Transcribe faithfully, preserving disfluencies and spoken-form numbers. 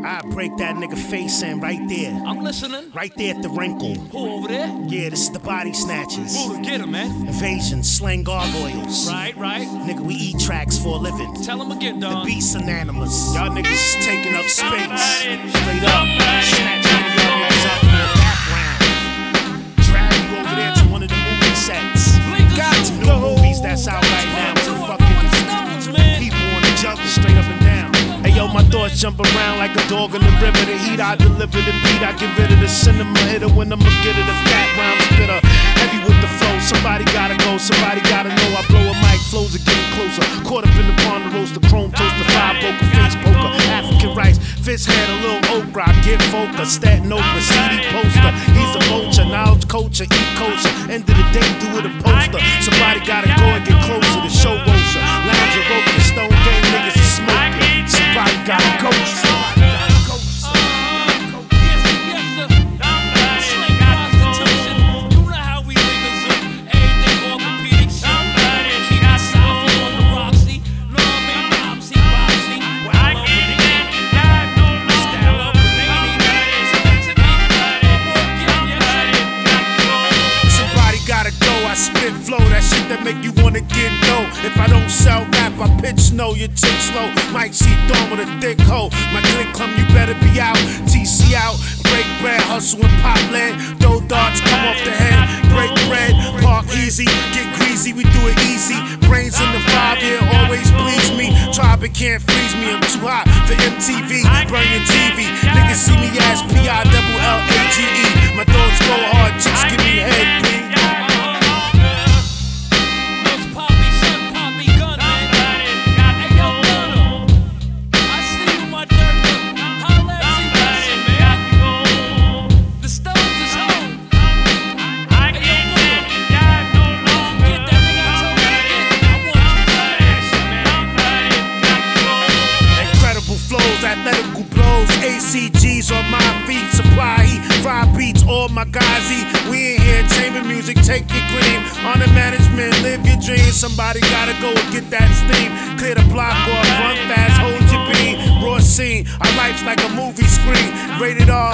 I break that nigga face in right there. I'm listening. Right there at the wrinkle. Who over there? Yeah, this is the body snatchers. Who to get him, man? Invasion, slang gargoyles. Right, right. Nigga, we eat tracks for a living. Tell him again, dog. The beast's anonymous. Y'all niggas is taking up space. Straight up. Snatch one of your ass up for the background. Drag you over there to one of the movie sets. Got to new movies that's out right now. With the fucking people on the jungle straight up and down. Hey yo, my thoughts jump around like a dog in the river. The heat, I deliver the beat. I get rid of the cinema hitter when I'ma get it. The fat rhyme spitter. Heavy with the flow. Somebody gotta go. Somebody gotta know. I blow a mic. Flows are getting closer. Caught up in the pond, the roast, the chrome toast, the five poker, face poker, African rice, fist head, a little okra. I get focused. Statin Oprah, C D poster. He's a vulture, knowledge culture, eat kosher. End of the day, do it a poster. Somebody gotta go and get closer. The show roaster. Lounge and rope, the stone gang niggas is smoking. Somebody gotta go. I spit flow, that shit that make you wanna get low. If I don't sell rap, I pitch no, your tick slow. Mike C. Dawn with a thick hoe. My click come, you better be out. T C out, break bread, hustle and pop lead. Throw darts, come off the head. Break bread, park easy, get greasy, we do it easy. Brains in the five year always please me. Tribe it can't freeze me, I'm too hot for M T V. Burn your T V, niggas see me as P I double L A G E. My thoughts go hard, chicks give me head, please. Athletical blows, A C Gs on my feet, supply heat, fry beats, all my guys eat. We in here, chamber music, take your cream. On the management, live your dreams. Somebody gotta go and get that steam. Clear the block off, run fast, hold your beam. Raw scene, our life's like a movie screen. Rated R,